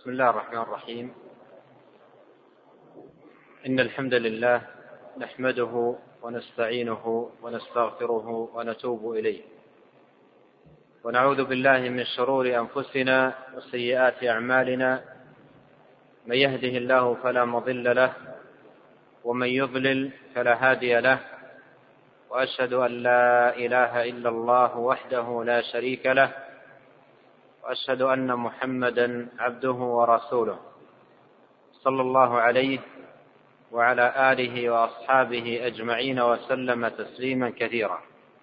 بسم الله الرحمن الرحيم. إن الحمد لله نحمده ونستعينه ونستغفره ونتوب إليه، ونعوذ بالله من شرور أنفسنا وسيئات أعمالنا، من يهده الله فلا مضل له ومن يضلل فلا هادي له، وأشهد أن لا إله إلا الله وحده لا شريك له، وأشهد أن محمدا عبده ورسوله صلى الله عليه وعلى آله وأصحابه أجمعين وسلم تسليما كثيرا.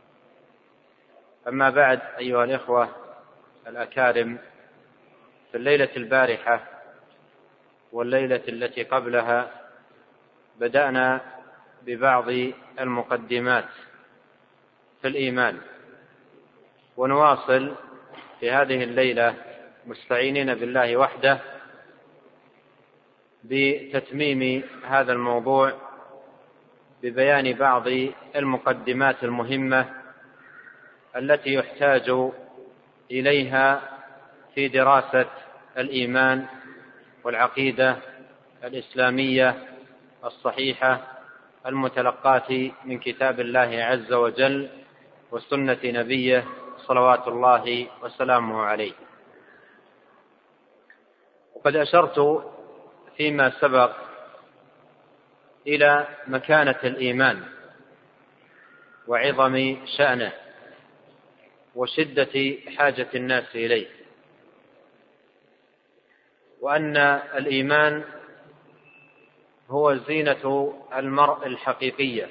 أما بعد، أيها الإخوة الأكارم، في الليلة البارحة والليلة التي قبلها بدأنا ببعض المقدمات في الإيمان، ونواصل في هذه الليلة مستعينين بالله وحده بتتميم هذا الموضوع ببيان بعض المقدمات المهمة التي يحتاج إليها في دراسة الإيمان والعقيدة الإسلامية الصحيحة المتلقاة من كتاب الله عز وجل وسنة نبيه صلوات الله وسلامه عليه. وقد أشرت فيما سبق إلى مكانة الإيمان وعظم شأنه وشدة حاجة الناس إليه، وأن الإيمان هو زينة المرء الحقيقية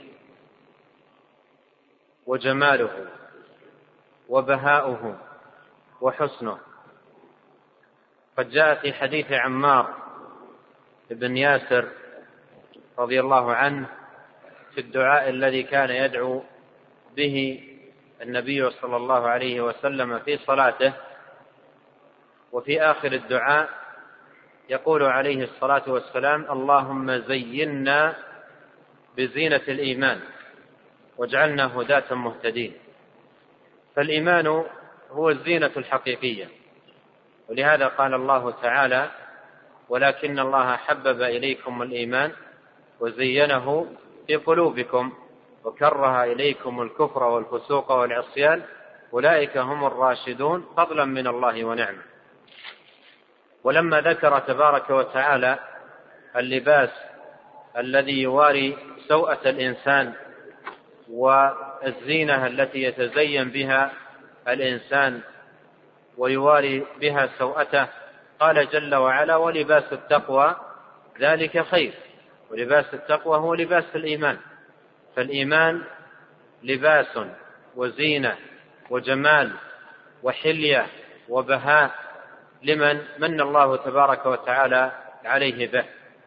وجماله وبهاؤه وحسنه. قد جاء في حديث عمار بن ياسر رضي الله عنه في الدعاء الذي كان يدعو به النبي صلى الله عليه وسلم في صلاته، وفي آخر الدعاء يقول عليه الصلاة والسلام: اللهم زينا بزينة الإيمان واجعلنا هداة مهتدين. فالإيمان هو الزينة الحقيقية، ولهذا قال الله تعالى: ولكن الله حبب إليكم الإيمان وزينه في قلوبكم وكره إليكم الكفر والفسوق والعصيان أولئك هم الراشدون فضلا من الله ونعمه. ولما ذكر تبارك وتعالى اللباس الذي يواري سوءة الإنسان والزينة التي يتزين بها الإنسان ويواري بها سوءته، قال جل وعلا: ولباس التقوى ذلك خير. ولباس التقوى هو لباس الإيمان. فالإيمان لباس وزينة وجمال وحلية وبهاء لمن من الله تبارك وتعالى عليه به.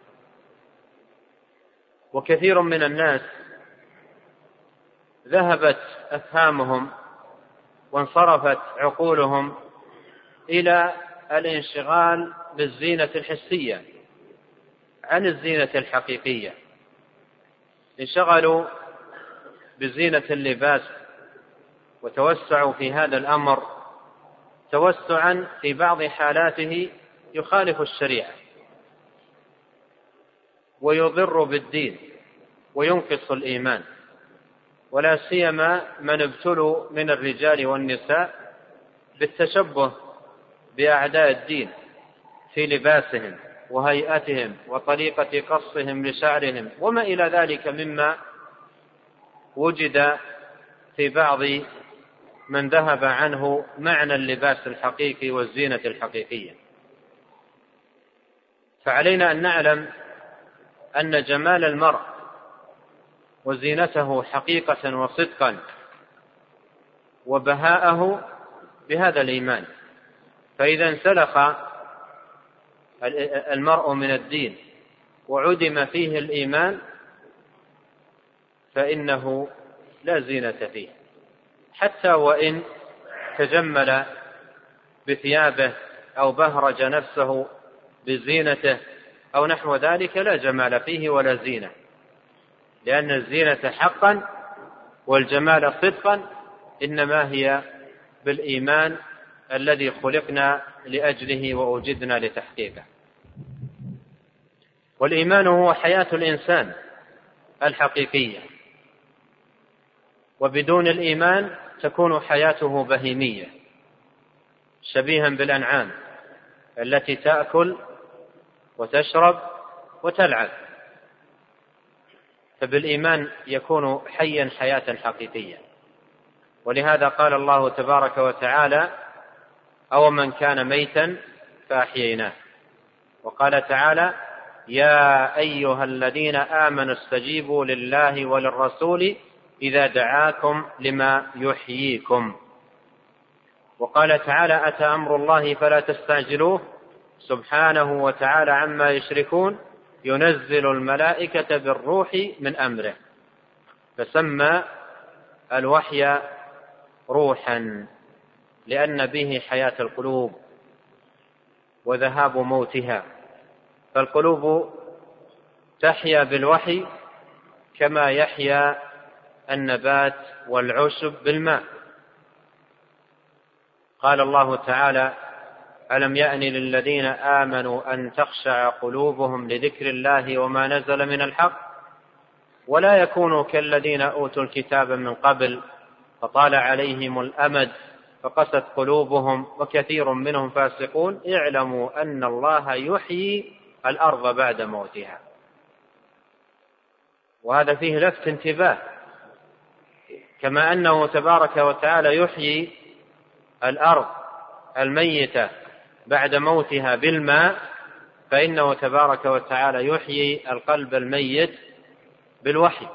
وكثير من الناس ذهبت أفهامهم وانصرفت عقولهم إلى الانشغال بالزينة الحسية عن الزينة الحقيقية. انشغلوا بزينة اللباس وتوسعوا في هذا الأمر توسعا في بعض حالاته يخالف الشريعة ويضر بالدين وينقص الإيمان، ولا سيما من ابتلوا من الرجال والنساء بالتشبه بأعداء الدين في لباسهم وهيئتهم وطريقة قصهم لشعرهم وما إلى ذلك مما وجد في بعض من ذهب عنه معنى اللباس الحقيقي والزينة الحقيقية. فعلينا أن نعلم أن جمال المرء وزينته حقيقة وصدقا وبهاءه بهذا الإيمان. فإذا انسلخ المرء من الدين وعدم فيه الإيمان فإنه لا زينة فيه، حتى وإن تجمل بثيابه أو بهرج نفسه بزينته أو نحو ذلك، لا جمال فيه ولا زينة، لأن الزينة حقا والجمال صدقا إنما هي بالإيمان الذي خلقنا لأجله وأوجدنا لتحقيقه. والإيمان هو حياة الإنسان الحقيقية، وبدون الإيمان تكون حياته بهيمية شبيها بالأنعام التي تأكل وتشرب وتلعب. فبالإيمان يكون حيا حياة حقيقية. ولهذا قال الله تبارك وتعالى: أو من كان ميتا فأحييناه. وقال تعالى: يا أيها الذين آمنوا استجيبوا لله وللرسول إذا دعاكم لما يحييكم. وقال تعالى: أتى أمر الله فلا تستعجلوه سبحانه وتعالى عما يشركون ينزل الملائكة بالروح من أمره. فسمى الوحي روحا لأن به حياة القلوب وذهاب موتها. فالقلوب تحيا بالوحي كما يحيا النبات والعشب بالماء. قال الله تعالى: ألم يأن للذين آمنوا أن تخشع قلوبهم لذكر الله وما نزل من الحق ولا يكونوا كالذين أوتوا الكتاب من قبل فطال عليهم الأمد فقست قلوبهم وكثير منهم فاسقون اعلموا أن الله يحيي الأرض بعد موتها. وهذا فيه لفت انتباه، كما أنه تبارك وتعالى يحيي الأرض الميتة بعد موتها بالماء، فإنه تبارك وتعالى يحيي القلب الميت بالوحي.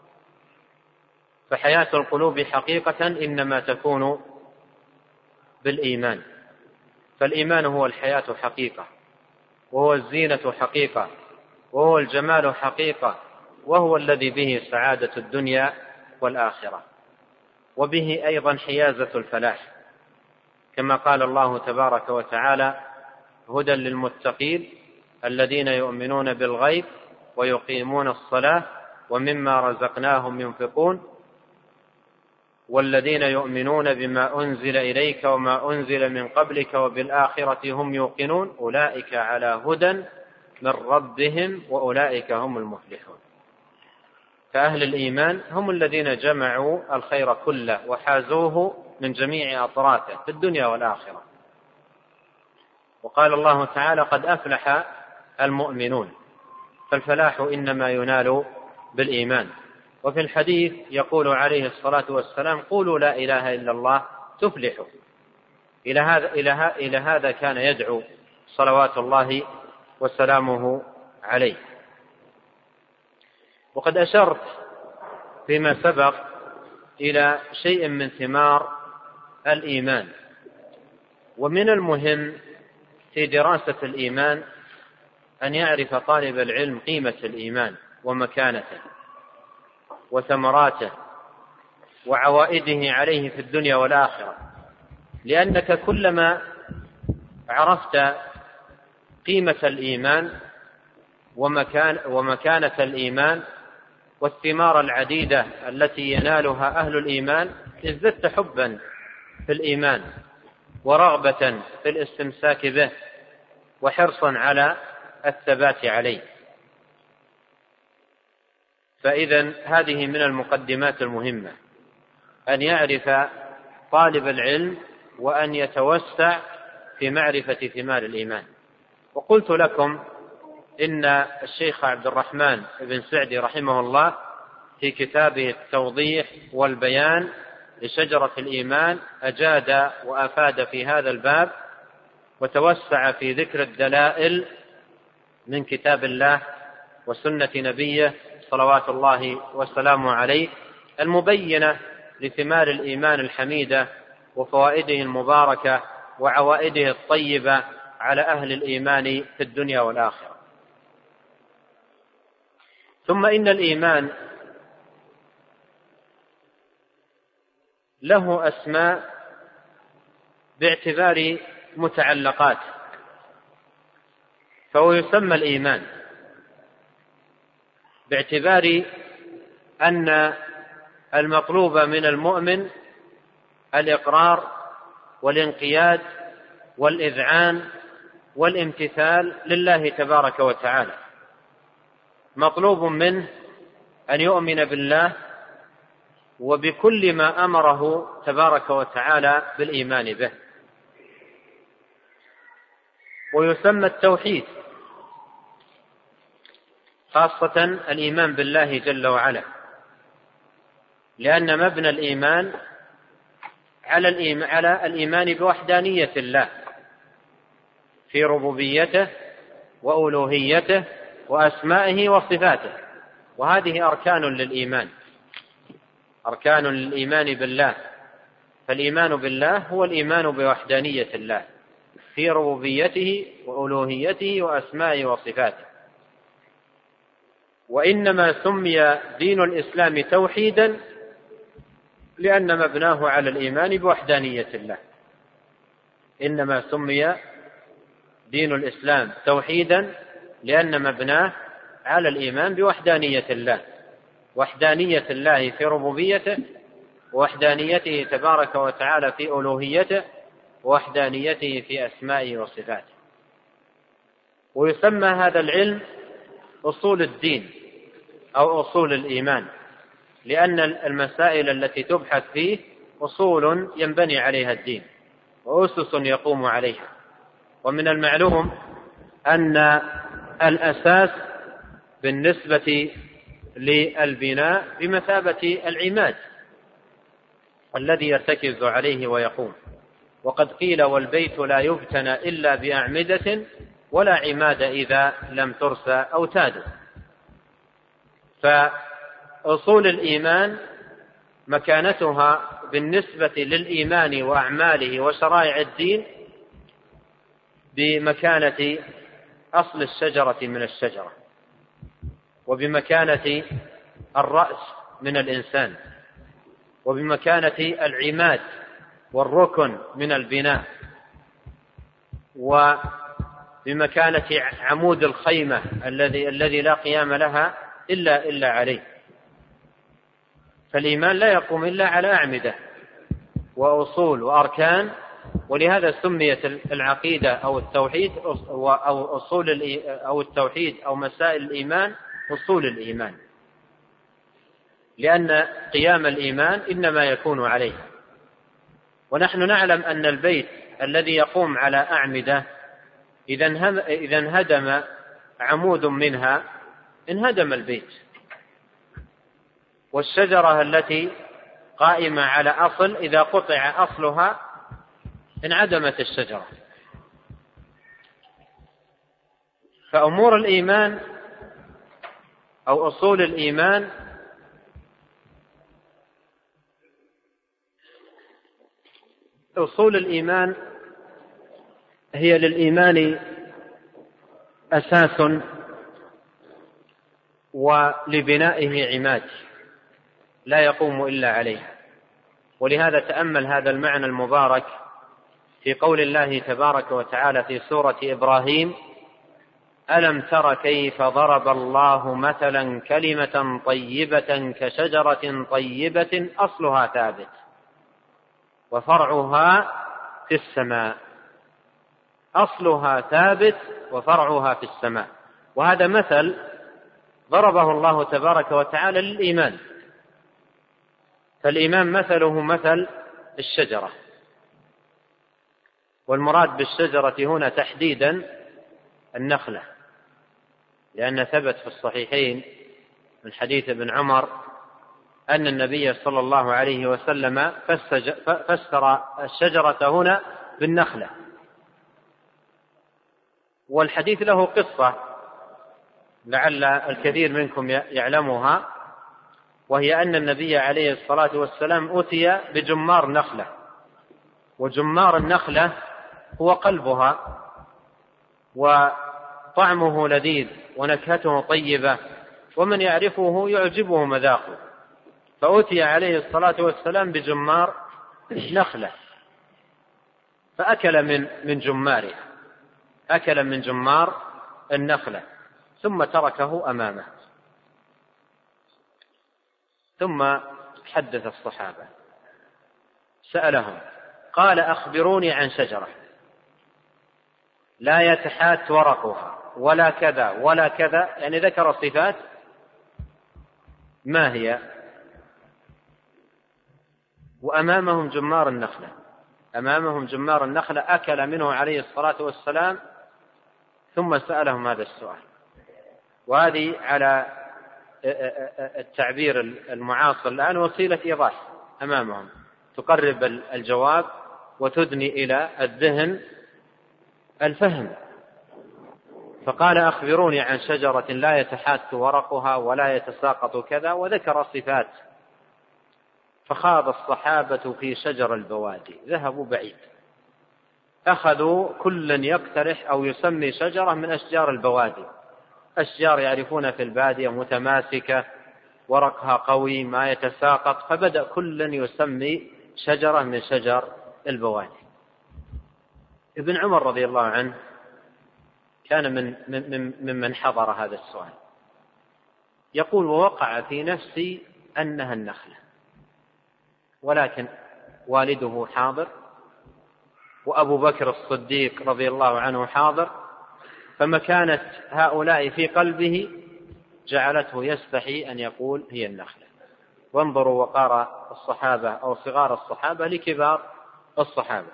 فحياة القلوب حقيقة إنما تكون بالإيمان. فالإيمان هو الحياة حقيقة، وهو الزينة حقيقة، وهو الجمال حقيقة، وهو الذي به سعادة الدنيا والآخرة، وبه أيضا حيازة الفلاح، كما قال الله تبارك وتعالى: هدى للمتقين الذين يؤمنون بالغيب ويقيمون الصلاة ومما رزقناهم ينفقون والذين يؤمنون بما أنزل إليك وما أنزل من قبلك وبالآخرة هم يوقنون أولئك على هدى من ربهم وأولئك هم المفلحون. فأهل الإيمان هم الذين جمعوا الخير كله وحازوه من جميع أطرافه في الدنيا والآخرة. وقال الله تعالى: قد أفلح المؤمنون. فالفلاح إنما ينال بالإيمان. وفي الحديث يقول عليه الصلاة والسلام: قولوا لا إله إلا الله تفلحوا. إلى هذا كان يدعو صلوات الله وسلامه عليه. وقد أشرت فيما سبق إلى شيء من ثمار الإيمان. ومن المهم في دراسة الإيمان أن يعرف طالب العلم قيمة الإيمان ومكانته وثمراته وعوائده عليه في الدنيا والآخرة، لأنك كلما عرفت قيمة الإيمان ومكانة الإيمان والثمار العديدة التي ينالها أهل الإيمان ازددت حبا في الإيمان ورغبة في الاستمساك به وحرصا على الثبات عليه. فإذا هذه من المقدمات المهمة أن يعرف طالب العلم وأن يتوسع في معرفة ثمار الإيمان. وقلت لكم إن الشيخ عبد الرحمن بن سعدي رحمه الله في كتابه التوضيح والبيان لشجرة الإيمان أجاد وأفاد في هذا الباب، وتوسع في ذكر الدلائل من كتاب الله وسنة نبيه صلوات الله وسلامه عليه المبينة لثمار الإيمان الحميدة وفوائده المباركة وعوائده الطيبة على أهل الإيمان في الدنيا والآخرة. ثم إن الإيمان له أسماء باعتبار متعلقات، فهو يسمى الإيمان باعتبار أن المطلوب من المؤمن الإقرار والانقياد والإذعان والامتثال لله تبارك وتعالى، مطلوب منه أن يؤمن بالله وبكل ما أمره تبارك وتعالى بالإيمان به. ويسمى التوحيد خاصة الإيمان بالله جل وعلا، لأن مبنى الإيمان على الإيمان بوحدانية الله في ربوبيته وألوهيته وأسمائه وصفاته، وهذه أركان للإيمان، أركان للإيمان بالله. فالإيمان بالله هو الإيمان بوحدانية الله في ربوبيته وألوهيته وأسمائه وصفاته. وإنما سمي دين الإسلام توحيدا لأن مبناه على الإيمان بوحدانية الله. إنما سمي دين الإسلام توحيدا لأن مبناه على الإيمان بوحدانية الله، وحدانية الله في ربوبيته، ووحدانيته تبارك وتعالى في ألوهيته، ووحدانيته في أسمائه وصفاته. ويسمى هذا العلم أصول الدين أو أصول الإيمان، لأن المسائل التي تبحث فيه أصول ينبني عليها الدين وأسس يقوم عليها. ومن المعلوم أن الأساس بالنسبة للبناء بمثابة العماد الذي يرتكز عليه ويقوم. وقد قيل: والبيت لا يبتنى إلا بأعمدة ولا عماد إذا لم ترسى أوتاد. فأصول الإيمان مكانتها بالنسبة للإيمان وأعماله وشرائع الدين بمكانة أصل الشجرة من الشجرة، وبمكانة الرأس من الإنسان، وبمكانة العماد والركن من البناء، وبمكانة عمود الخيمة الذي لا قيام لها إلا عليه. فالإيمان لا يقوم إلا على أعمدة وأصول وأركان، ولهذا سميت العقيدة أو التوحيد أو التوحيد أو مسائل الإيمان أصول الإيمان، لأن قيام الإيمان إنما يكون عليها. ونحن نعلم أن البيت الذي يقوم على أعمدة إذا انهدم عمود منها انهدم البيت، والشجرة التي قائمة على أصل إذا قطع أصلها انعدمت الشجرة. فأمور الإيمان أو أصول الإيمان أصول الإيمان هي للإيمان أساس ولبنائه عماد لا يقوم إلا عليه. ولهذا تأمل هذا المعنى المبارك في قول الله تبارك وتعالى في سورة إبراهيم: ألم تر كيف ضرب الله مثلا كلمة طيبة كشجرة طيبة أصلها ثابت وفرعها في السماء. أصلها ثابت وفرعها في السماء. وهذا مثل ضربه الله تبارك وتعالى للإيمان. فالإيمان مثله مثل الشجرة، والمراد بالشجرة هنا تحديدا النخلة، لأن ثبت في الصحيحين من حديث ابن عمر أن النبي صلى الله عليه وسلم فسر الشجرة هنا بالنخلة. والحديث له قصة لعل الكثير منكم يعلمها، وهي أن النبي عليه الصلاة والسلام أتي بجمار نخلة، وجمار النخلة هو قلبها، وطعمه لذيذ ونكهته طيبة، ومن يعرفه يعجبه مذاقه. فأتي عليه الصلاة والسلام بجمار نخلة فأكل من جمارها، أكل من جمار النخلة ثم تركه أمامه. ثم حدث الصحابة سألهم قال: أخبروني عن شجرة لا يتحات ورقها ولا كذا ولا كذا، يعني ذكر صفات ما هي، وأمامهم جمار النخلة، أمامهم جمار النخلة أكل منه عليه الصلاة والسلام ثم سألهم هذا السؤال. وهذه على التعبير المعاصر الآن وسيلة إيضاح أمامهم، تقرب الجواب وتدني إلى الذهن الفهم. فقال أخبروني عن شجرة لا يتحات ورقها ولا يتساقط كذا، وذكر صفات. فخاض الصحابة في شجر البوادي، ذهبوا بعيد، أخذوا كل يقترح أو يسمي شجرة من أشجار البوادي، أشجار يعرفون في البادية متماسكة ورقها قوي ما يتساقط، فبدأ كل يسمي شجرة من شجر البوادي. ابن عمر رضي الله عنه كان ممن حضر هذا السؤال، يقول: ووقع في نفسي أنها النخلة، ولكن والده حاضر وأبو بكر الصديق رضي الله عنه حاضر، فمكانة هؤلاء في قلبه جعلته يستحي أن يقول هي النخلة. وانظروا وقار الصحابة أو صغار الصحابة لكبار الصحابة،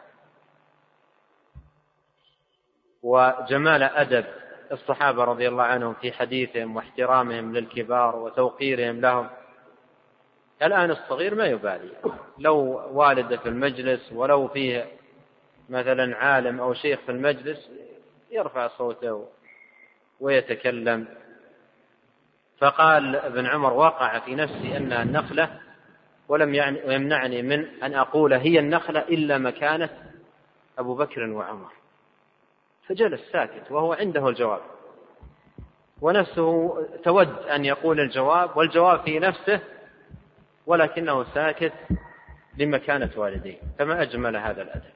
وجمال أدب الصحابة رضي الله عنهم في حديثهم واحترامهم للكبار وتوقيرهم لهم. الآن الصغير ما يبالي، لو والده في المجلس ولو فيه مثلا عالم أو شيخ في المجلس يرفع صوته ويتكلم. فقال ابن عمر: وقع في نفسي أنها النخلة، ولم يمنعني من أن أقول هي النخلة إلا مكانة أبو بكر وعمر. فجلس ساكت وهو عنده الجواب، ونفسه تود أن يقول الجواب والجواب في نفسه، ولكنه ساكت لمكانة والديه. فما أجمل هذا الأدب.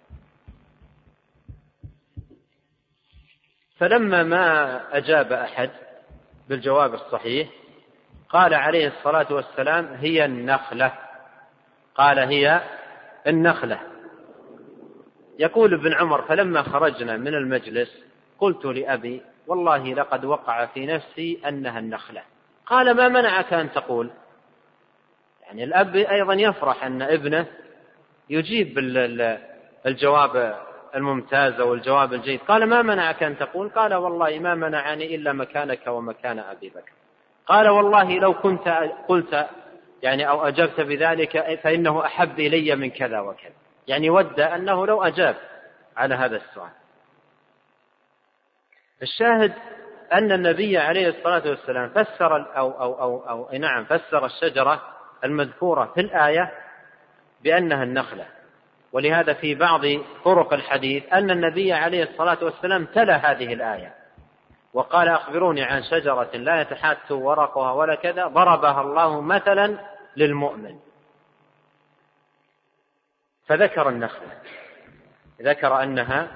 فلما ما أجاب أحد بالجواب الصحيح قال عليه الصلاة والسلام: هي النخلة. قال: هي النخلة. يقول ابن عمر: فلما خرجنا من المجلس قلت لأبي: والله لقد وقع في نفسي أنها النخلة. قال: ما منعك أن تقول؟ يعني الأب أيضا يفرح أن ابنه يجيب الجواب الممتاز والجواب الجيد. قال: ما منعك أن تقول؟ قال: والله ما منعني إلا مكانك ومكان أبي بكر. قال: والله لو كنت قلت يعني أو أجبت بذلك فإنه أحب إلي من كذا وكذا، يعني ود أنه لو أجاب على هذا السؤال. الشاهد أن النبي عليه الصلاة والسلام فسر الشجرة المذكورة في الآية بأنها النخلة. ولهذا في بعض طرق الحديث أن النبي عليه الصلاة والسلام تلا هذه الآية وقال: أخبروني عن شجرة لا يتحات ورقها ولا كذا ضربها الله مثلا للمؤمن. فذكر النخلة، ذكر أنها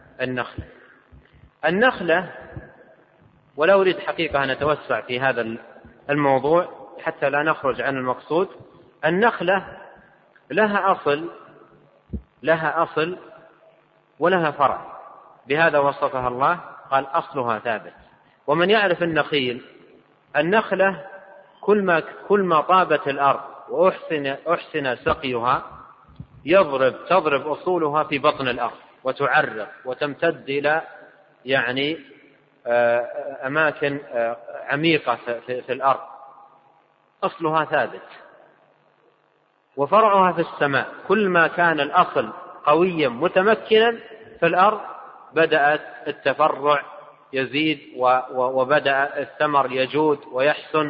النخلة. ولا أريد حقيقة أن نتوسع في هذا الموضوع حتى لا نخرج عن المقصود. النخلة لها أصل ولها فرع، بهذا وصفها الله، قال: أصلها ثابت. ومن يعرف النخلة كل ما طابت الأرض وأحسن سقيها تضرب أصولها في بطن الأرض وتعرق وتمتد إلى يعني أماكن عميقة في الأرض. أصلها ثابت. وفرعها في السماء، كل ما كان الأصل قويا متمكنا في الأرض بدأت التفرع يزيد وبدأ الثمر يجود ويحسن.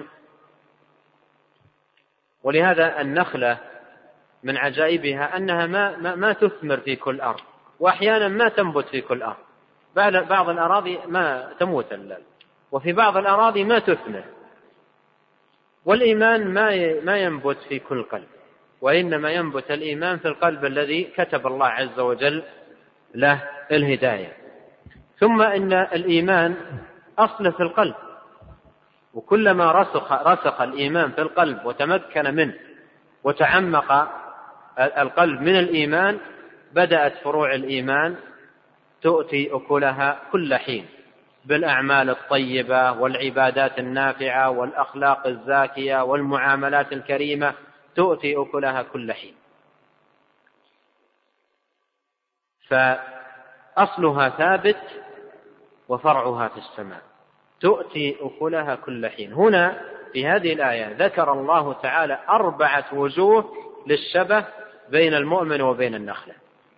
ولهذا النخلة من عجائبها أنها ما تثمر في كل أرض، وأحيانا ما تنبت في كل أرض. بعض الأراضي ما تموت وفي بعض الأراضي ما تثمر. والإيمان ما ينبت في كل قلب، وإنما ينبت الإيمان في القلب الذي كتب الله عز وجل له الهداية. ثم إن الإيمان أصل في القلب، وكلما رسخ الإيمان في القلب وتمكن منه وتعمق القلب من الإيمان بدأت فروع الإيمان تؤتي أكلها كل حين. بالأعمال الطيبة والعبادات النافعة والأخلاق الزاكية والمعاملات الكريمة تؤتي أكلها كل حين. فأصلها ثابت وفرعها في السماء، تؤتي أكلها كل حين. هنا في هذه الآية ذكر الله تعالى 4 وجوه للشبه بين المؤمن وبين النخلة.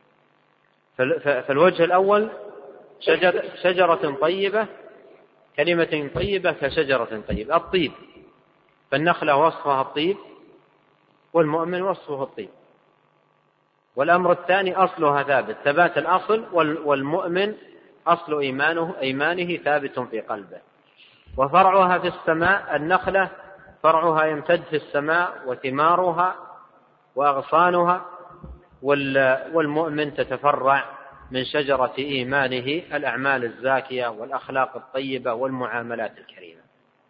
فالوجه الأول شجرة طيبة، كلمة طيبة كشجرة طيبة، الطيب، فالنخلة وصفها الطيب والمؤمن وصفه الطيب. والأمر الثاني أصلها ثابت، ثبات الأصل، والمؤمن أصل إيمانه ثابت في قلبه. وفرعها في السماء، النخلة فرعها يمتد في السماء وثمارها وأغصانها، والمؤمن تتفرع من شجرة إيمانه الأعمال الزاكية والأخلاق الطيبة والمعاملات الكريمة.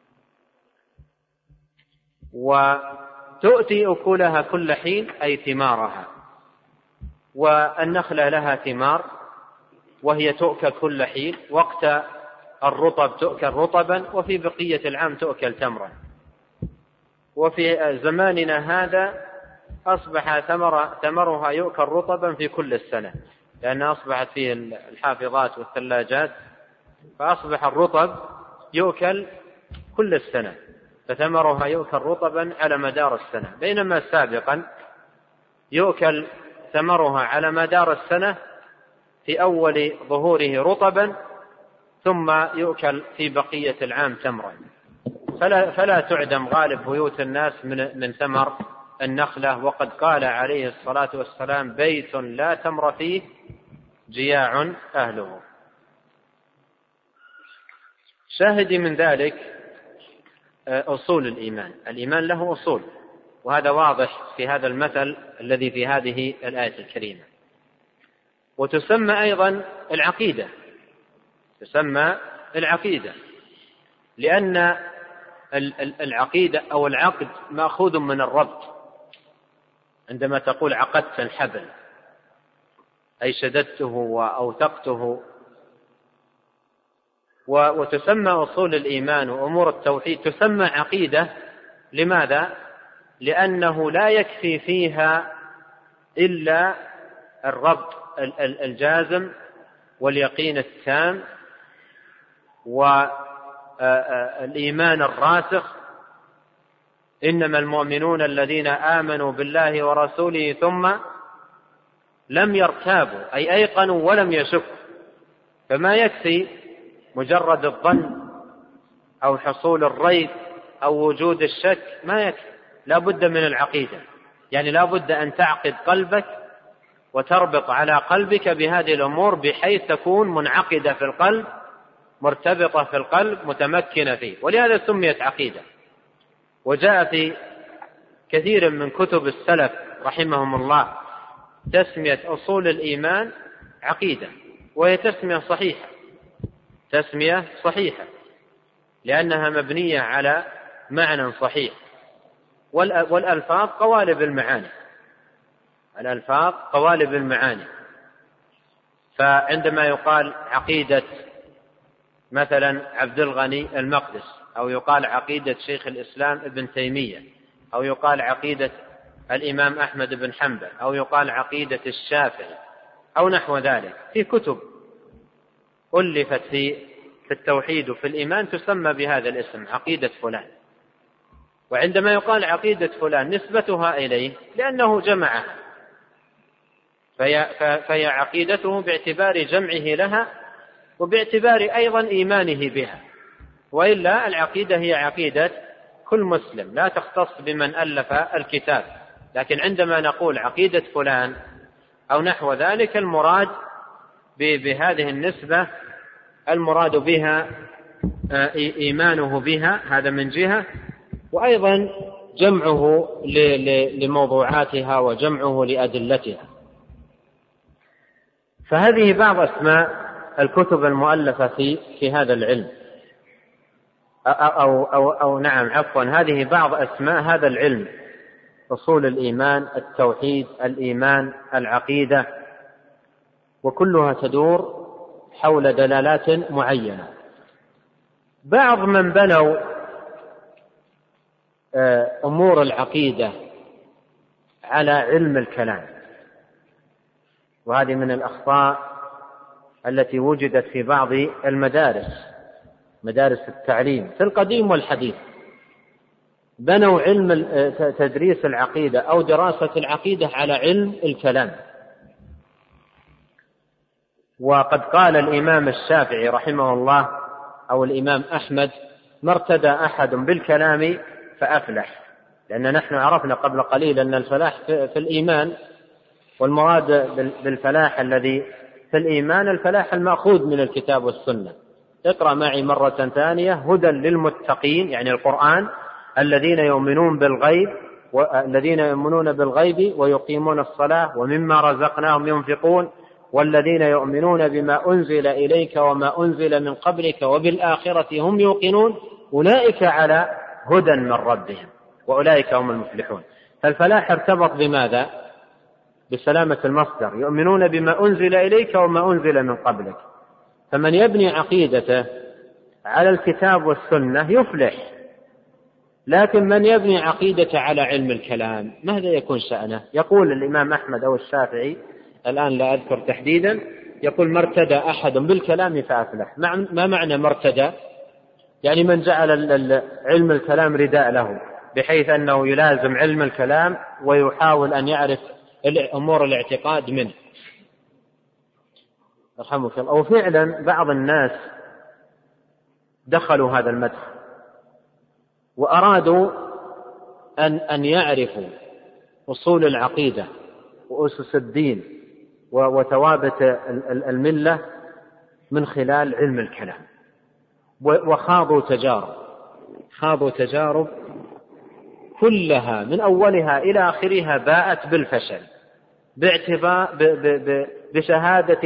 وتؤتي أكلها كل حين أي ثمارها. والنخلة لها ثمار وهي تؤكل كل حين، وقت الرطب تؤكل رطبا، وفي بقية العام تؤكل تمرا. وفي زماننا هذا أصبح ثمرها يؤكل رطبا في كل السنة، لأن أصبحت فيه الحافظات والثلاجات، فأصبح الرطب يؤكل كل السنة، فثمرها يؤكل رطبا على مدار السنة، بينما سابقا يؤكل ثمرها على مدار السنة في أول ظهوره رطبا، ثم يؤكل في بقية العام تمرا. فلا تعدم غالب بيوت الناس من ثمر النخلة. وقد قال عليه الصلاة والسلام: بيت لا تمر فيه جياع أهله. شاهدي من ذلك أصول الإيمان. الإيمان له أصول، وهذا واضح في هذا المثل الذي في هذه الآية الكريمة. وتسمى أيضا العقيدة، تسمى العقيدة لأن العقيدة أو العقد مأخوذ من الربط. عندما تقول عقدت الحبل أي شددته وأوثقته. وتسمى أصول الإيمان وأمور التوحيد تسمى عقيدة. لماذا؟ لأنه لا يكفي فيها إلا الربط الجازم واليقين التام والإيمان الراسخ. إنما المؤمنون الذين آمنوا بالله ورسوله ثم لم يرتابوا، أي أيقنوا ولم يشكوا. فما يكفي مجرد الظن أو حصول الريب أو وجود الشك، ما يكفي، لا بد من العقيدة. يعني لا بد أن تعقد قلبك وتربط على قلبك بهذه الأمور بحيث تكون منعقدة في القلب، مرتبطة في القلب، متمكنة فيه، ولهذا سميت عقيدة. وجاء في كثير من كتب السلف رحمهم الله تسمية أصول الإيمان عقيدة، وهي تسمية صحيحة، تسمية صحيحة لأنها مبنية على معنى صحيح. والألفاظ قوالب المعاني، الألفاظ قوالب المعاني. فعندما يقال عقيدة مثلا عبد الغني المقدس، أو يقال عقيدة شيخ الإسلام ابن تيمية، أو يقال عقيدة الإمام أحمد بن حنبل، أو يقال عقيدة الشافعي، أو نحو ذلك، في كتب ألفت في التوحيد وفي الإيمان تسمى بهذا الاسم عقيدة فلان. وعندما يقال عقيدة فلان نسبتها إليه لأنه جمعها، فهي عقيدته باعتبار جمعه لها وباعتبار أيضا إيمانه بها. وإلا العقيدة هي عقيدة كل مسلم، لا تختص بمن ألف الكتاب. لكن عندما نقول عقيدة فلان أو نحو ذلك، المراد بهذه النسبة المراد بها إيمانه بها، هذا من جهة، وأيضا جمعه لموضوعاتها وجمعه لأدلتها. فهذه بعض أسماء الكتب المؤلفة في هذا العلم، أو نعم عفوا، هذه بعض أسماء هذا العلم: أصول الإيمان، التوحيد، الإيمان، العقيدة، وكلها تدور حول دلالات معينة. بعض من بنوا أمور العقيدة على علم الكلام، وهذه من الأخطاء التي وجدت في بعض مدارس التعليم في القديم والحديث. بنوا علم تدريس العقيدة أو دراسة العقيدة على علم الكلام. وقد قال الإمام الشافعي رحمه الله أو الإمام أحمد: ما ارتدى أحد بالكلام فأفلح. لأن نحن عرفنا قبل قليل أن الفلاح في الإيمان، والمراد بالفلاح الذي في الإيمان الفلاح المأخوذ من الكتاب والسنة. اقرأ معي مرة ثانية: هدى للمتقين، يعني القرآن، الذين يؤمنون بالغيب ويقيمون الصلاة ومما رزقناهم ينفقون والذين يؤمنون بما أنزل إليك وما أنزل من قبلك وبالآخرة هم يوقنون أولئك على هدى من ربهم وأولئك هم المفلحون. فالفلاح ارتبط بماذا؟ بسلامة المصدر، يؤمنون بما أنزل إليك وما أنزل من قبلك. فمن يبني عقيدته على الكتاب والسنة يفلح. لكن من يبني عقيدته على علم الكلام ماذا يكون شأنه؟ يقول الإمام أحمد أو الشافعي، الآن لا أذكر تحديدا، يقول: ما ارتدى أحد بالكلام فأفلح. ما معنى ما ارتدى؟ يعني من جعل علم الكلام رداء له، بحيث أنه يلازم علم الكلام ويحاول أن يعرف أمور الاعتقاد منه. رحمك الله. وفعلا بعض الناس دخلوا هذا المدخل وأرادوا أن يعرفوا أصول العقيدة وأسس الدين وثوابت الملة من خلال علم الكلام، وخاضوا تجارب كلها من أولها إلى آخرها باءت بالفشل، بشهادة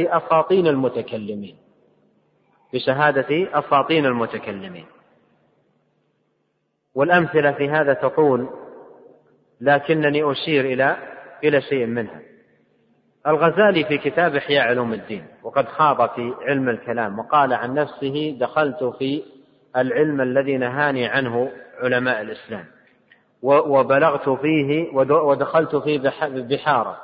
أساطين المتكلمين. والأمثلة في هذا تطول، لكنني أشير إلى شيء منها. الغزالي في كتاب إحياء علوم الدين وقد خاض في علم الكلام، وقال عن نفسه: دخلت في العلم الذي نهاني عنه علماء الإسلام، وبلغت فيه ودخلت في بحاره،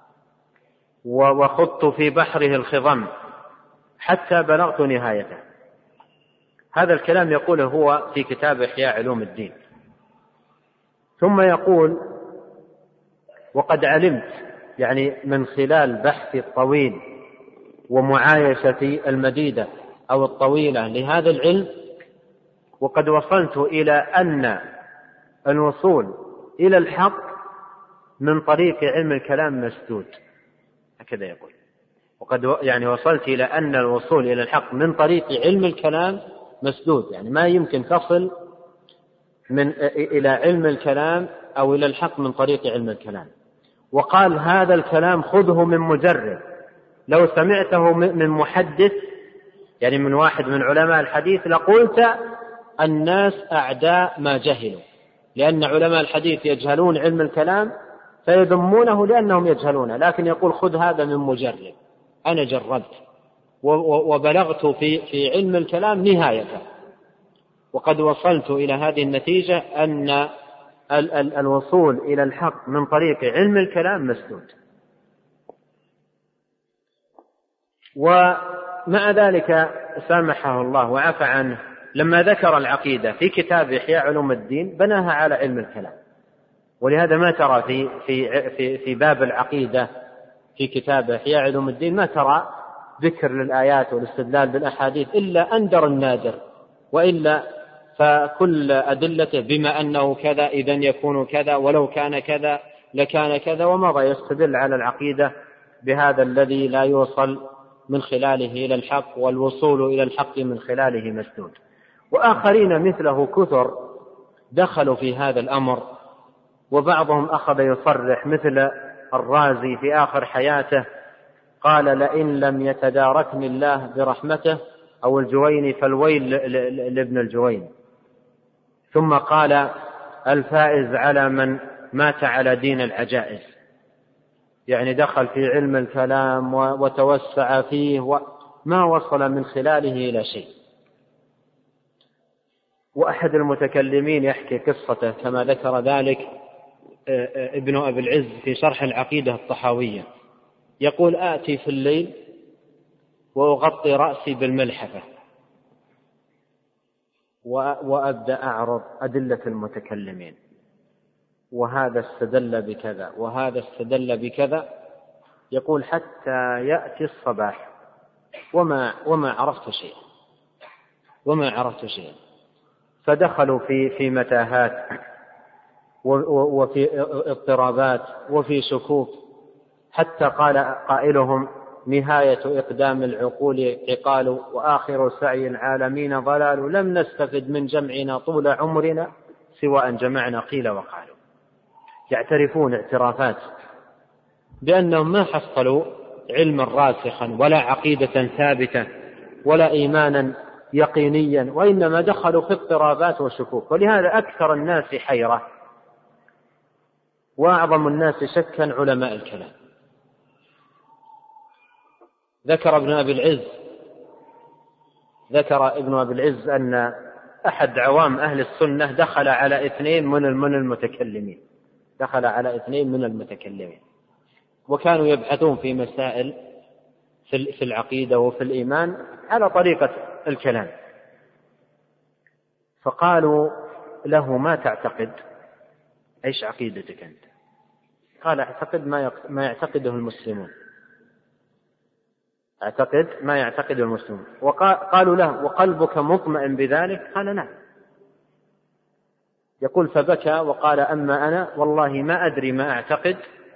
وخضت في بحره الخضم حتى بلغت نهايته. هذا الكلام يقوله هو في كتاب إحياء علوم الدين. ثم يقول: وقد علمت، يعني من خلال بحثي الطويل ومعايشتي المديدة أو الطويلة لهذا العلم، وقد وصلت إلى أن الوصول إلى الحق من طريق علم الكلام مسدود. هكذا يقول. يعني وصلت إلى أن الوصول إلى الحق من طريق علم الكلام مسدود، يعني ما يمكن تصل إلى علم الكلام أو إلى الحق من طريق علم الكلام. وقال: هذا الكلام خذه من مجرب، لو سمعته من محدث، يعني من واحد من علماء الحديث، لقلت الناس أعداء ما جهلوا، لأن علماء الحديث يجهلون علم الكلام فيذمونه لأنهم يجهلونه. لكن يقول: خذ هذا من مجرب، أنا جربت وبلغت في علم الكلام نهايته، وقد وصلت إلى هذه النتيجة أن الوصول إلى الحق من طريق علم الكلام مسدود. ومع ذلك سامحه الله وعفى عنه لما ذكر العقيدة في كتاب إحياء علوم الدين بناها على علم الكلام. ولهذا ما ترى في باب العقيدة في كتاب إحياء علوم الدين ما ترى ذكر للآيات والاستدلال بالأحاديث إلا أندر النادر، وإلا فكل أدلته بما أنه كذا إذن يكون كذا، ولو كان كذا لكان كذا، ومضى يستدل على العقيدة بهذا الذي لا يوصل من خلاله إلى الحق، والوصول إلى الحق من خلاله مسدود. وآخرين مثله كثر دخلوا في هذا الأمر، وبعضهم أخذ يصرح مثل الرازي في آخر حياته قال: لئن لم يتداركني الله برحمته، أو الجويني فالويل لابن الجويني. ثم قال: الفائز على من مات على دين العجائز، يعني دخل في علم الكلام وتوسع فيه وما وصل من خلاله إلى شيء. وأحد المتكلمين يحكي قصته كما ذكر ذلك ابن أبي العز في شرح العقيدة الطحاوية، يقول: آتي في الليل وأغطي رأسي بالملحفة وأبدأ أعرض أدلة المتكلمين، وهذا استدل بكذا وهذا استدل بكذا، يقول: حتى يأتي الصباح وما عرفت شيئا فدخلوا في متاهات وفي اضطرابات وفي شكوك، حتى قال قائلهم: نهاية إقدام العقول عقال، وآخر سعي العالمين ضلال، لم نستفد من جمعنا طول عمرنا سوى أن جمعنا قيل وقالوا. يعترفون اعترافات بأنهم ما حصلوا علما راسخا ولا عقيدة ثابتة ولا إيمانا يقينيا، وإنما دخلوا في اضطرابات وشكوك. ولهذا أكثر الناس حيرة وأعظم الناس شكا علماء الكلام. ذكر ابن أبي العز أن أحد عوام أهل السنة دخل على اثنين من المتكلمين، وكانوا يبحثون في مسائل في العقيدة وفي الإيمان على طريقة الكلام، فقالوا له: ما تعتقد؟ إيش عقيدتك أنت؟ قال: أعتقد ما يعتقده المسلمون. وقالوا له: وقلبك مطمئن بذلك؟ قال: نعم. يقول: فبكى وقال: أما أنا والله ما أدري ما أعتقد،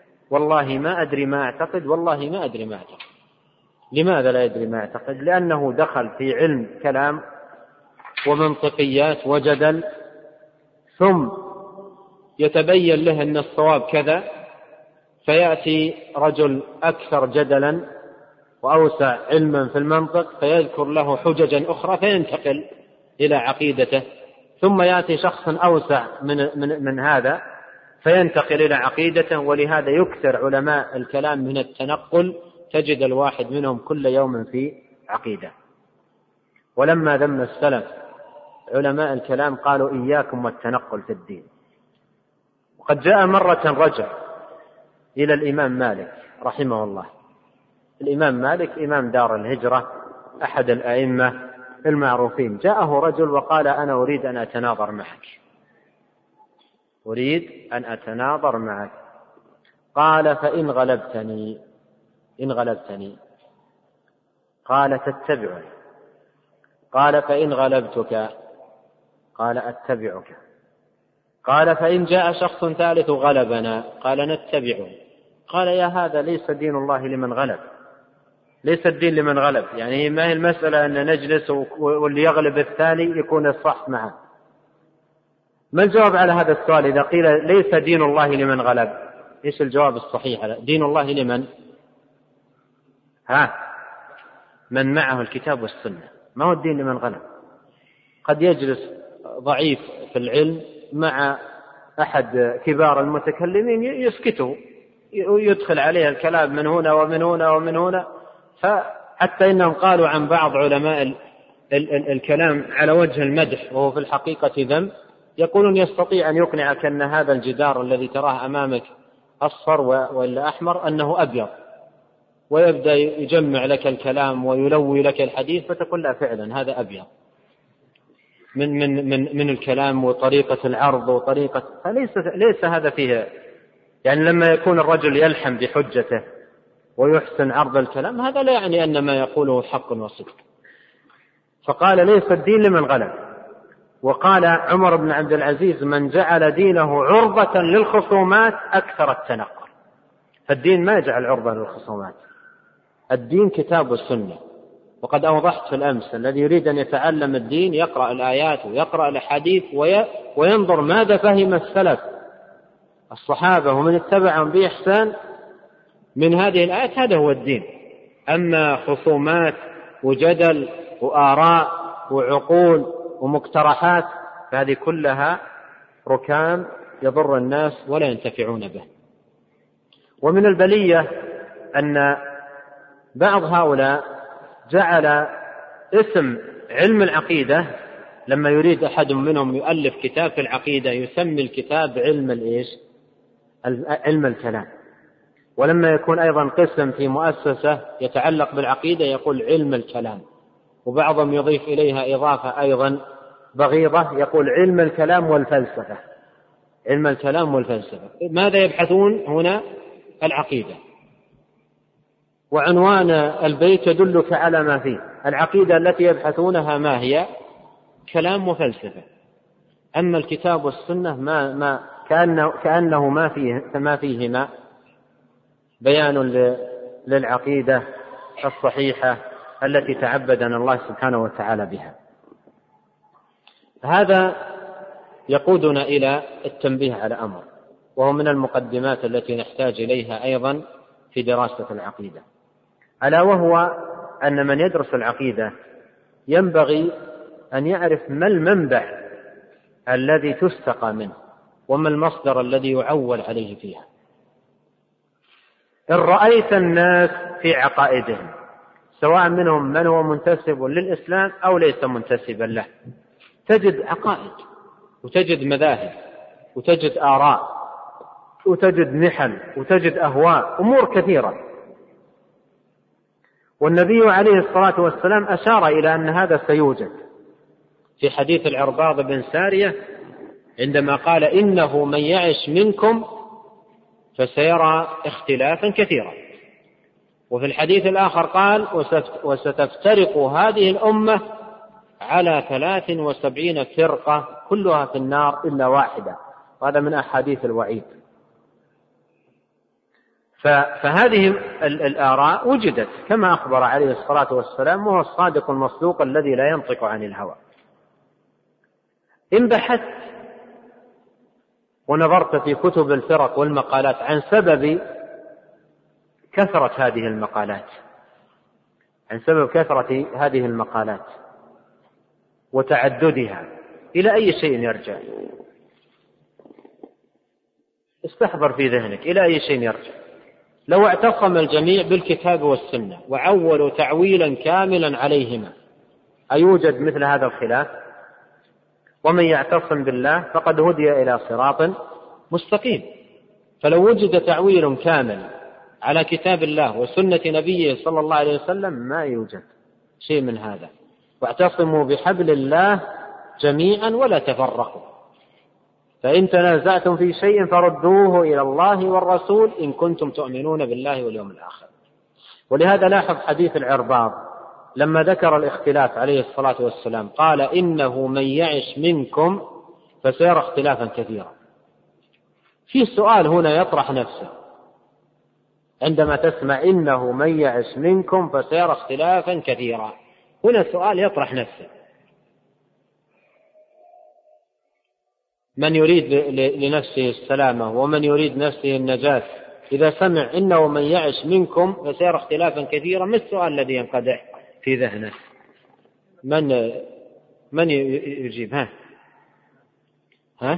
لماذا لا يدري ما يعتقد؟ لأنه دخل في علم كلام ومنطقيات وجدل، ثم يتبين له أن الصواب كذا، فيأتي رجل أكثر جدلا وأوسع علما في المنطق فيذكر له حججا أخرى فينتقل إلى عقيدته، ثم يأتي شخص أوسع من هذا فينتقل إلى عقيدته. ولهذا يكثر علماء الكلام من التنقل، تجد الواحد منهم كل يوم في عقيدة. ولما ذم السلف علماء الكلام قالوا: إياكم والتنقل في الدين. وقد جاء مرة رجل إلى الإمام مالك رحمه الله. الإمام مالك إمام دار الهجرة، أحد الأئمة المعروفين. جاءه رجل وقال: أنا أريد أن أتناظر معك. قال: فإن غلبتني. قال: تتبعني. قال: فإن غلبتك؟ قال: أتبعك. قال: فإن جاء شخص ثالث غلبنا؟ قال: نتبعه. قال: يا هذا ليس دين الله لمن غلب، ليس الدين لمن غلب، يعني ما هي المسألة أن نجلس واللي يغلب الثاني يكون الصح معه. ما الجواب على هذا السؤال إذا قيل ليس دين الله لمن غلب؟ إيش الجواب الصحيح؟ دين الله لمن؟ من معه الكتاب والسنة، ما هو الدين لمن غلب. قد يجلس ضعيف في العلم مع أحد كبار المتكلمين يسكتوا، يدخل عليه الكلام من هنا ومن هنا ومن هنا، فحتى إنهم قالوا عن بعض علماء الكلام على وجه المدح وهو في الحقيقة ذم، يقولون: يستطيع أن يقنعك أن هذا الجدار الذي تراه أمامك أصفر ولا أحمر أنه أبيض، ويبدأ يجمع لك الكلام ويلوي لك الحديث، فتقول: لا فعلا هذا أبيض من الكلام وطريقة العرض وطريقة. فليس هذا فيه، يعني لما يكون الرجل يلحم بحجته ويحسن عرض الكلام، هذا لا يعني أن ما يقوله حق وصدق. فقال: ليس الدين لمن غلب. وقال عمر بن عبد العزيز: من جعل دينه عرضة للخصومات أكثر التنقل. فالدين ما يجعل عرضة للخصومات، الدين كتاب والسنة. وقد أوضحت في الأمس: الذي يريد أن يتعلم الدين يقرأ الآيات ويقرأ الحديث وينظر ماذا فهم السلف الصحابة ومن اتبعهم بإحسان من هذه الآيات، هذا هو الدين. أما خصومات وجدل وآراء وعقول ومقترحات فهذه كلها ركام يضر الناس ولا ينتفعون به. ومن البلية أن بعض هؤلاء جعل اسم علم العقيدة لما يريد أحد منهم يؤلف كتاب في العقيدة يسمي الكتاب علم الكلام، ولما يكون أيضا قسم في مؤسسة يتعلق بالعقيدة يقول علم الكلام، وبعضهم يضيف إليها إضافة أيضا بغيضة يقول علم الكلام والفلسفة. علم الكلام والفلسفة ماذا يبحثون هنا؟ العقيدة. وعنوان البيت يدلك على ما فيه. العقيدة التي يبحثونها ما هي؟ كلام وفلسفة. أما الكتاب والسنة كأنه ما فيهما بيان للعقيدة الصحيحة التي تعبدنا الله سبحانه وتعالى بها. هذا يقودنا إلى التنبيه على أمر، وهو من المقدمات التي نحتاج إليها أيضا في دراسة العقيدة، ألا وهو أن من يدرس العقيدة ينبغي أن يعرف ما المنبع الذي تستقى منه، وما المصدر الذي يعول عليه فيها. إن رأيت الناس في عقائدهم سواء منهم من هو منتسب للإسلام أو ليس منتسبا له، تجد عقائد وتجد مذاهب وتجد آراء وتجد نحل وتجد أهواء، أمور كثيرة. والنبي عليه الصلاة والسلام أشار إلى أن هذا سيوجد في حديث العرباض بن سارية عندما قال إنه من يعش منكم فسيرى اختلافا كثيرا. وفي الحديث الآخر قال وستفترق هذه الأمة على 73 فرقة كلها في النار إلا واحدة، وهذا من أحاديث الوعيد. فهذه الآراء وجدت كما أخبر عليه الصلاة والسلام، وهو الصادق المصدوق الذي لا ينطق عن الهوى. إن بحثت ونظرت في كتب الفرق والمقالات عن سبب كثرة هذه المقالات وتعددها، إلى أي شيء يرجع؟ استحضر في ذهنك إلى أي شيء يرجع. لو اعتصم الجميع بالكتاب والسنة وعولوا تعويلا كاملا عليهما أيوجد مثل هذا الخلاف؟ ومن يعتصم بالله فقد هدي إلى صراط مستقيم. فلو وجد تعويل كامل على كتاب الله وسنة نبيه صلى الله عليه وسلم ما يوجد شيء من هذا. واعتصموا بحبل الله جميعا ولا تفرقوا، فإن تنازعتم في شيء فردوه إلى الله والرسول إن كنتم تؤمنون بالله واليوم الآخر. ولهذا لاحظ حديث العرباض لما ذكر الاختلاف عليه الصلاة والسلام قال إنه من يعش منكم فسيرى اختلافا كثيرا. في سؤال هنا يطرح نفسه عندما تسمع إنه من يعش منكم فسيرى اختلافا كثيرا، هنا سؤال يطرح نفسه. من يريد لنفسه السلامة ومن يريد نفسه النجاة إذا سمع إنه من يعش منكم فسيرى اختلافا كثيرا، ما السؤال الذي ينقدح في ذهنه؟ من يجيب؟ ها؟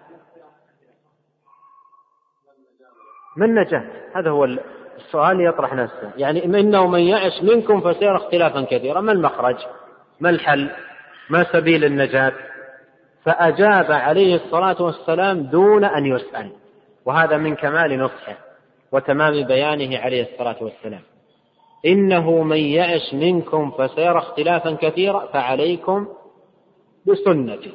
من نجاة؟ هذا هو السؤال يطرح نفسه. يعني إنه من يعش منكم فسيرى اختلافا كثيرا، ما المخرج؟ ما الحل؟ ما سبيل النجاة؟ فأجاب عليه الصلاة والسلام دون أن يسأل، وهذا من كمال نصحه وتمام بيانه عليه الصلاة والسلام. إنه من يعش منكم فسيرى اختلافا كثيرا فعليكم بسنتي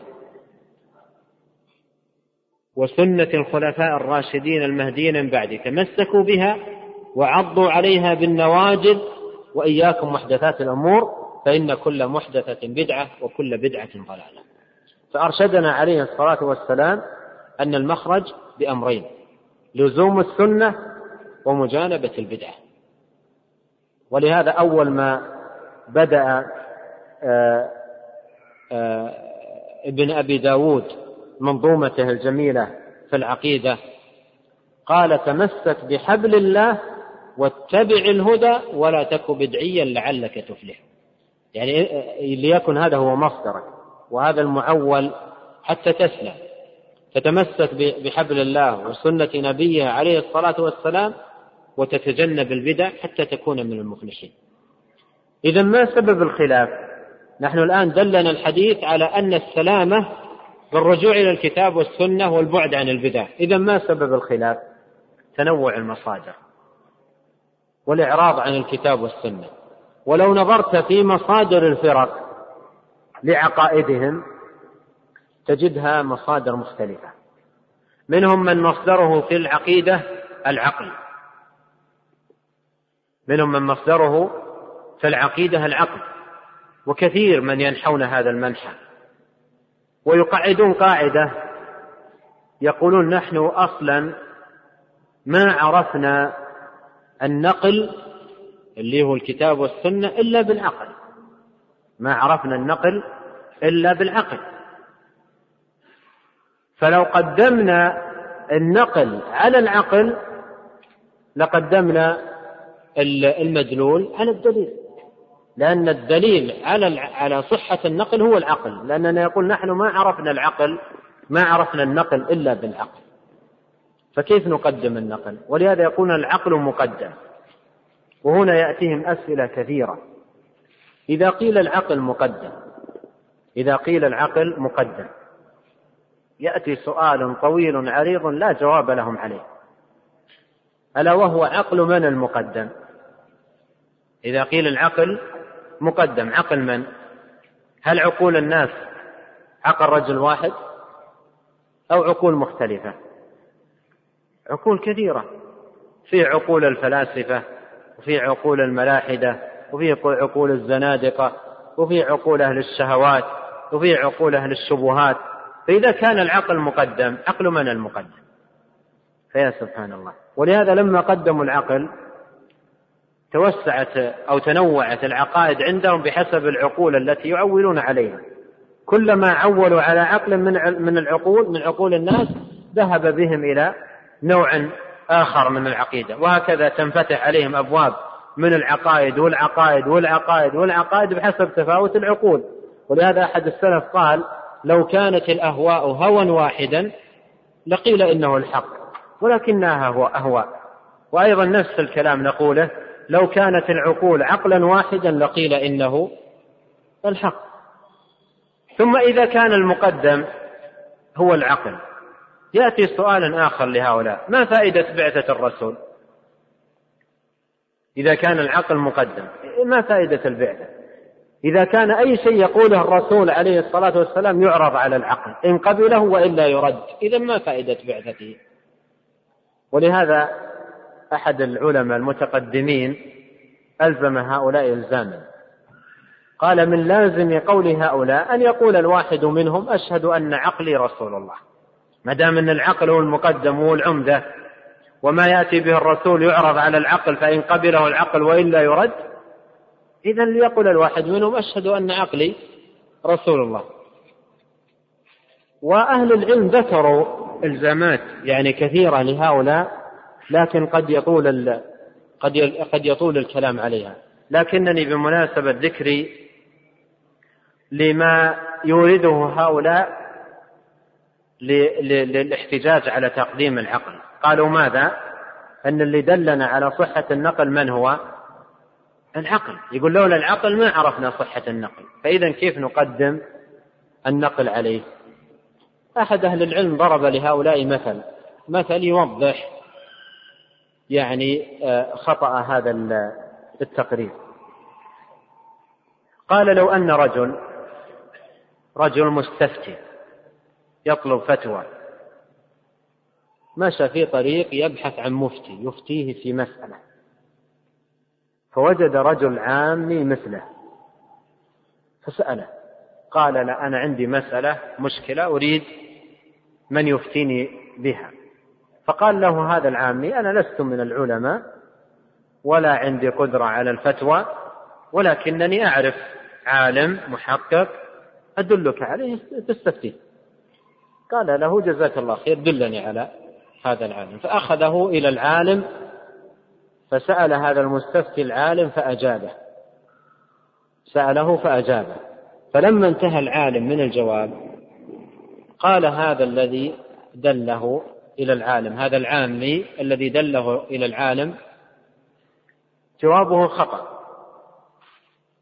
وسنة الخلفاء الراشدين المهديين من بعدي، تمسكوا بها وعضوا عليها بالنواجذ وإياكم محدثات الأمور فإن كل محدثة بدعة وكل بدعة ضلالة. فأرشدنا عليه الصلاة والسلام أن المخرج بأمرين: لزوم السنة ومجانبة البدعة. ولهذا أول ما بدأ ابن أبي داود منظومته الجميلة في العقيدة قال تمسك بحبل الله واتبع الهدى ولا تك بدعيا لعلك تفلح. يعني ليكن هذا هو مصدرك وهذا المعول حتى تسلم، فتمسك بحبل الله وسنة نبيه عليه الصلاة والسلام وتتجنب البدع حتى تكون من المفلحين. إذا ما سبب الخلاف؟ نحن الآن دلنا الحديث على أن السلامة بالرجوع إلى الكتاب والسنة والبعد عن البدع. إذا ما سبب الخلاف؟ تنوع المصادر والإعراض عن الكتاب والسنة. ولو نظرت في مصادر الفرق لعقائدهم تجدها مصادر مختلفة. منهم من مصدره في العقيدة العقل، منهم من مصدره في العقيدة العقل، وكثير من ينحون هذا المنحى ويقعدون قاعدة يقولون نحن أصلا ما عرفنا النقل اللي هو الكتاب والسنة إلا بالعقل، ما عرفنا النقل إلا بالعقل، فلو قدمنا النقل على العقل لقدمنا المدلول على الدليل، لأن الدليل على صحة النقل هو العقل، لأننا يقول نحن ما عرفنا العقل، ما عرفنا النقل إلا بالعقل، فكيف نقدم النقل؟ ولهذا يقولون العقل مقدم. وهنا يأتيهم أسئلة كثيرة. إذا قيل العقل مقدم يأتي سؤال طويل عريض لا جواب لهم عليه، ألا وهو عقل من المقدم؟ إذا قيل العقل مقدم، عقل من؟ هل عقول الناس عقل رجل واحد أو عقول مختلفة؟ عقول كثيرة، في عقول الفلاسفة، وفي عقول الملاحدة، وفي عقول الزنادقة، وفي عقول أهل الشهوات، وفي عقول أهل الشبهات. فإذا كان العقل مقدم، عقل من المقدم؟ فيا سبحان الله. ولهذا لما قدموا العقل توسعت أو تنوعت العقائد عندهم بحسب العقول التي يعولون عليها. كلما عولوا على عقل من عقول الناس ذهب بهم إلى نوع آخر من العقيدة، وهكذا تنفتح عليهم أبواب من العقائد والعقائد والعقائد والعقائد بحسب تفاوت العقول. ولهذا أحد السلف قال لو كانت الأهواء هوى واحدا لقيل إنه الحق ولكنها أهواء. وأيضا نفس الكلام نقوله لو كانت العقول عقلا واحدا لقيل إنه الحق. ثم إذا كان المقدم هو العقل يأتي سؤال آخر لهؤلاء: ما فائدة بعثة الرسول؟ إذا كان العقل مقدم ما فائدة البعثة؟ إذا كان أي شيء يقوله الرسول عليه الصلاة والسلام يعرض على العقل إن قبله وإلا يرد، إذا ما فائدة بعثته؟ ولهذا أحد العلماء المتقدمين ألزم هؤلاء إلزاما، قال من لازم قول هؤلاء أن يقول الواحد منهم أشهد أن عقلي رسول الله. ما دام أن العقل هو المقدم هو العمدة وما يأتي به الرسول يعرض على العقل فإن قبله العقل وإلا يرد، إذن ليقول الواحد منهم أشهد أن عقلي رسول الله. وأهل العلم ذكروا إلزامات يعني كثيرة لهؤلاء، لكن قد يطول الكلام عليها، لكنني بمناسبة ذكري لما يورده هؤلاء للاحتجاج على تقديم العقل. قالوا ماذا؟ أن اللي دلنا على صحة النقل من هو؟ العقل. يقول لولا العقل ما عرفنا صحة النقل، فإذا كيف نقدم النقل عليه؟ أحد أهل العلم ضرب لهؤلاء مثل يوضح يعني خطأ هذا التقرير. قال لو أن رجل مستفتي يطلب فتوى، مشى في طريق يبحث عن مفتي يفتيه في مسألة، فوجد رجل عامي مثله فسأله، قال لا أنا عندي مسألة مشكلة أريد من يفتيني بها. فقال له هذا العامي أنا لست من العلماء ولا عندي قدرة على الفتوى، ولكنني أعرف عالم محقق أدلك عليه تستفتيه. قال له جزاك الله خير دلني على هذا العالم. فأخذه إلى العالم فسأل هذا المستفتي العالم فأجابه، سأله فأجابه. فلما انتهى العالم من الجواب قال هذا الذي دله إلى العالم، هذا العامي الذي دله إلى العالم جوابه خطأ،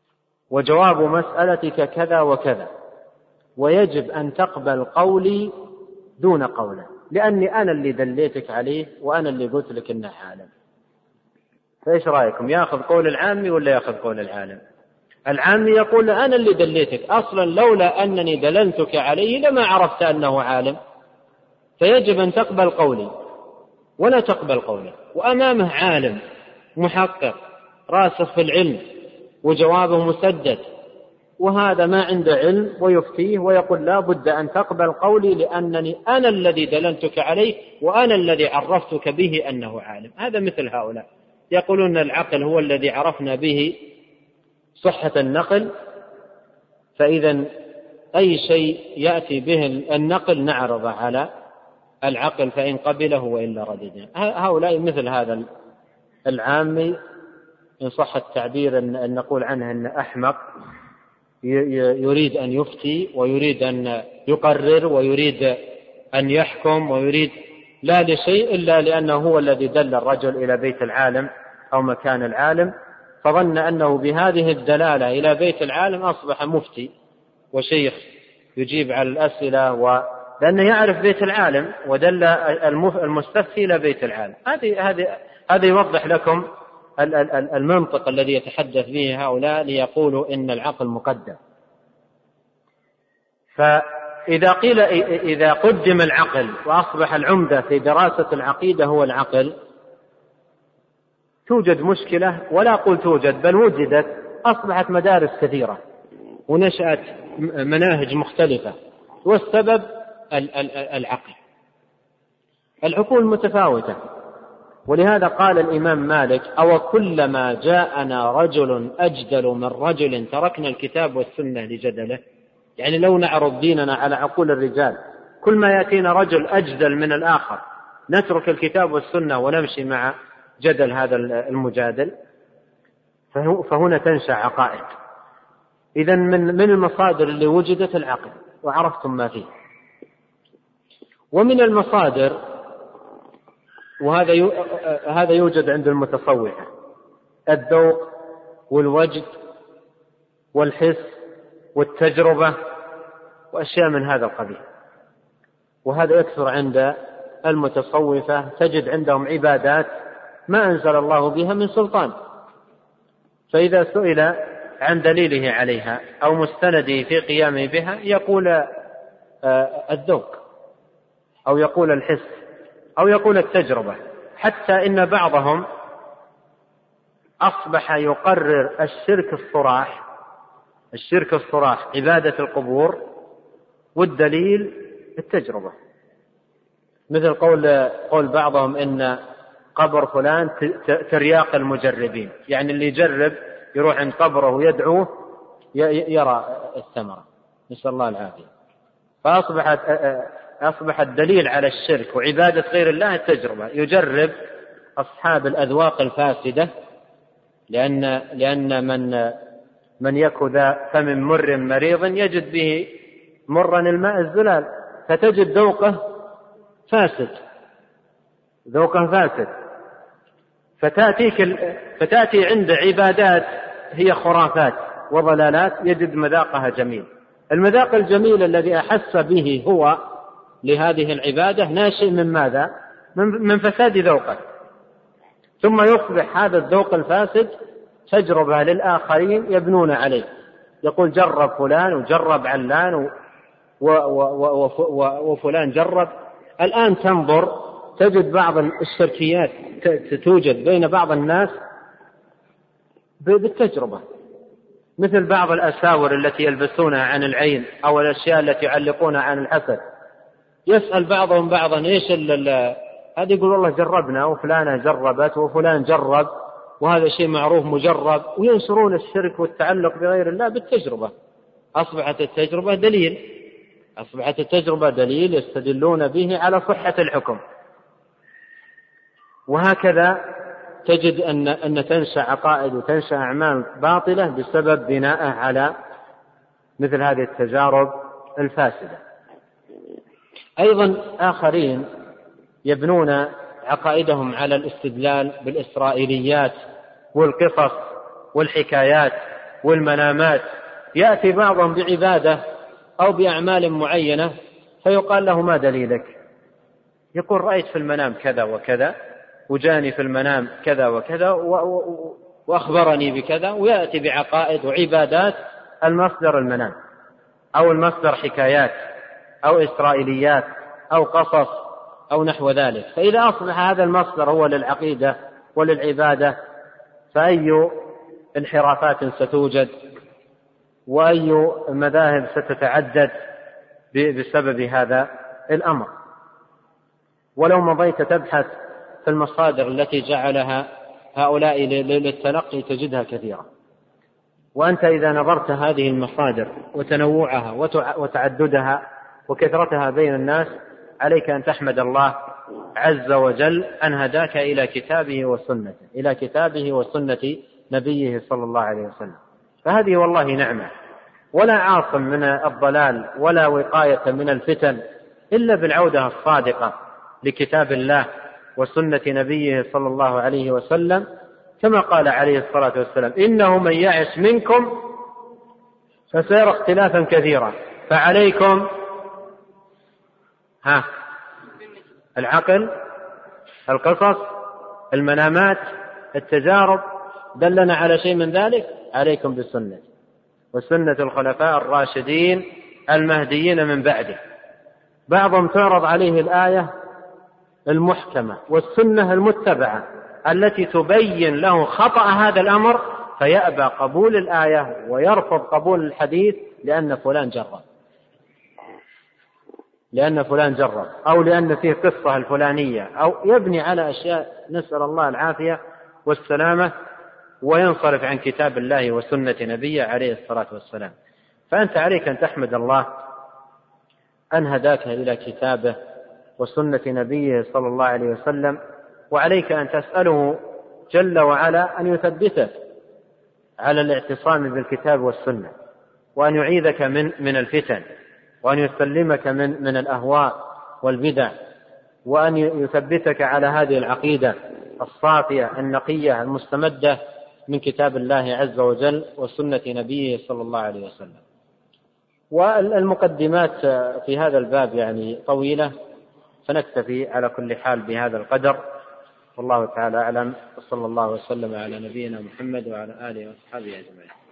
وجواب مسألتك كذا وكذا، ويجب أن تقبل قولي دون قوله، لأني أنا اللي دليتك عليه وأنا اللي قلت لك إنه عالم. فإيش رأيكم، يأخذ قول العامي ولا يأخذ قول العالم؟ العامي يقول أنا اللي دليتك، أصلا لولا أنني دللتك عليه لما عرفت أنه عالم، فيجب أن تقبل قولي ولا تقبل قوله. وأمامه عالم محقق راسخ في العلم وجوابه مسدد، وهذا ما عنده علم ويفتيه ويقول لا بد أن تقبل قولي لأنني أنا الذي دللتك عليه وأنا الذي عرفتك به أنه عالم. هذا مثل هؤلاء يقولون العقل هو الذي عرفنا به صحة النقل، فإذا أي شيء يأتي به النقل نعرض على العقل فإن قبله وإلا رددنا. هؤلاء مثل هذا العامي إن صح التعبير أن نقول عنه أن أحمق، يريد أن يفتي ويريد أن يقرر ويريد أن يحكم ويريد لا لشيء إلا لأنه هو الذي دل الرجل إلى بيت العالم أو مكان العالم، فظن أنه بهذه الدلالة إلى بيت العالم أصبح مفتي وشيخ يجيب على الأسئلة، لأنه يعرف بيت العالم ودل المستفتي إلى بيت العالم. هذا يوضح لكم المنطق الذي يتحدث به هؤلاء ليقولوا إن العقل مقدم. فإذا قيل إذا قدم العقل وأصبح العمدة في دراسة العقيدة هو العقل، توجد مشكلة، ولا أقول توجد بل وجدت، أصبحت مدارس كثيرة ونشأت مناهج مختلفة، والسبب العقل. العقول متفاوتة، ولهذا قال الإمام مالك: أو كلما جاءنا رجل أجدل من رجل تركنا الكتاب والسنة لجدله. يعني لو نعرض ديننا على عقول الرجال، كل ما يأتينا رجل أجدل من الآخر نترك الكتاب والسنة ونمشي مع جدل هذا المجادل، فهنا تنشأ عقائد. إذن من المصادر اللي وجدت العقل، وعرفتم ما فيه. ومن المصادر، وهذا يوجد عند المتصوفة، الذوق والوجد والحس والتجربة وأشياء من هذا القبيل، وهذا يكثر عند المتصوفة. تجد عندهم عبادات ما أنزل الله بها من سلطان، فإذا سئل عن دليله عليها أو مستنده في قيامه بها يقول الذوق أو يقول الحس أو يقول التجربة، حتى إن بعضهم أصبح يقرر الشرك الصراح عبادة القبور والدليل التجربة، مثل قول بعضهم إن قبر فلان ترياق المجربين، يعني اللي يجرب يروح عند قبره ويدعوه يرى الثمرة، نسأل الله العافية. فأصبح الدليل على الشرك وعبادة غير الله التجربة. يجرب أصحاب الأذواق الفاسدة، لأن من يك ذا فمن مر مريض يجد به مرا الماء الزلال، فتجد ذوقه فاسد، فتأتي عند عبادات هي خرافات وضلالات يجد مذاقها جميل. المذاق الجميل الذي أحس به هو لهذه العبادة ناشئ من ماذا؟ من فساد ذوقه، ثم يصبح هذا الذوق الفاسد تجربة للآخرين يبنون عليه، يقول جرب فلان وجرب علان وفلان جرب. الآن تنظر تجد بعض الشركيات توجد بين بعض الناس بالتجربة، مثل بعض الأساور التي يلبسونها عن العين أو الأشياء التي يعلقونها عن الحسد. يسأل بعضهم بعضا إيش هذا، يقول والله جربنا وفلانة جربت وفلان جرب وهذا شيء معروف مجرب، وينشرون الشرك والتعلق بغير الله بالتجربة. أصبحت التجربة دليل يستدلون به على صحة الحكم. وهكذا تجد أن تنشأ عقائد وتنشأ أعمال باطلة بسبب بناءه على مثل هذه التجارب الفاسدة. أيضا آخرين يبنون عقائدهم على الاستدلال بالإسرائيليات والقصص والحكايات والمنامات، يأتي بعضهم بعبادة أو بأعمال معينة فيقال له: ما دليلك؟ يقول: رأيت في المنام كذا وكذا، وجاني في المنام كذا وكذا، وأخبرني بكذا، ويأتي بعقائد وعبادات المصدر المنام، أو المصدر حكايات أو إسرائيليات أو قصص أو نحو ذلك. فإذا أصبح هذا المصدر هو للعقيدة وللعبادة فأي انحرافات ستوجد وأي مذاهب ستتعدد بسبب هذا الأمر. ولو مضيت تبحث في المصادر التي جعلها هؤلاء للتلقي تجدها كثيرة، وأنت إذا نظرت هذه المصادر وتنوعها وتعددها وكثرتها بين الناس عليك أن تحمد الله عز وجل أن هداك إلى كتابه وسنته، إلى كتابه وسنة نبيه صلى الله عليه وسلم. فهذه والله نعمة، ولا عاصم من الضلال ولا وقاية من الفتن إلا بالعودة الصادقة لكتاب الله وسنة نبيه صلى الله عليه وسلم، كما قال عليه الصلاة والسلام: إنه من يعش منكم فسيرى اختلافا كثيرا فعليكم العقل، القصص، المنامات، التجارب، دلنا على شيء من ذلك، عليكم بالسنة وسنة الخلفاء الراشدين المهديين من بعده. بعضهم تعرض عليه الآية المحكمة والسنة المتبعة التي تبين له خطأ هذا الأمر، فيأبى قبول الآية ويرفض قبول الحديث لأن فلان جرب أو لأن فيه قصة الفلانية، أو يبني على أشياء نسأل الله العافية والسلامة، وينصرف عن كتاب الله وسنة نبيه عليه الصلاة والسلام. فأنت عليك أن تحمد الله أن هداك إلى كتابه وسنة نبيه صلى الله عليه وسلم، وعليك أن تسأله جل وعلا أن يثبتك على الاعتصام بالكتاب والسنة، وأن يعيذك من الفتن، وأن يسلمك من الأهواء والبدع، وأن يثبتك على هذه العقيدة الصافية النقية المستمدة من كتاب الله عز وجل وسنة نبيه صلى الله عليه وسلم. والمقدمات في هذا الباب يعني طويلة، فنكتفي على كل حال بهذا القدر، والله تعالى أعلم، وصلى الله وسلم على نبينا محمد وعلى آله وصحبه أجمعين.